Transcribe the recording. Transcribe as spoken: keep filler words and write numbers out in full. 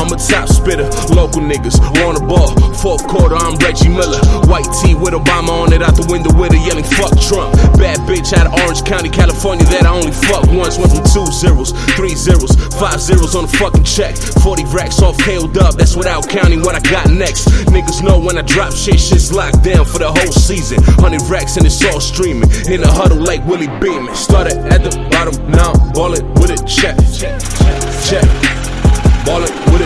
I'm a top spitter. Local niggas want a ball. Fourth quarter, I'm Reggie Miller. White tee with Obama on it, out the window with her yelling fuck Trump. Bad bitch out of Orange County, California, that I only fuck once. Went from two zeros, three zeros, five zeros on the fucking check. Forty racks off K O Dub, that's without counting what I got next. Niggas know when I drop shit, shit's locked down for the whole season. Hundred racks and it's all streaming. In the huddle like Willie Beeman. Started at the bottom, now I'm ballin' with it, check, check. Ballin' with it.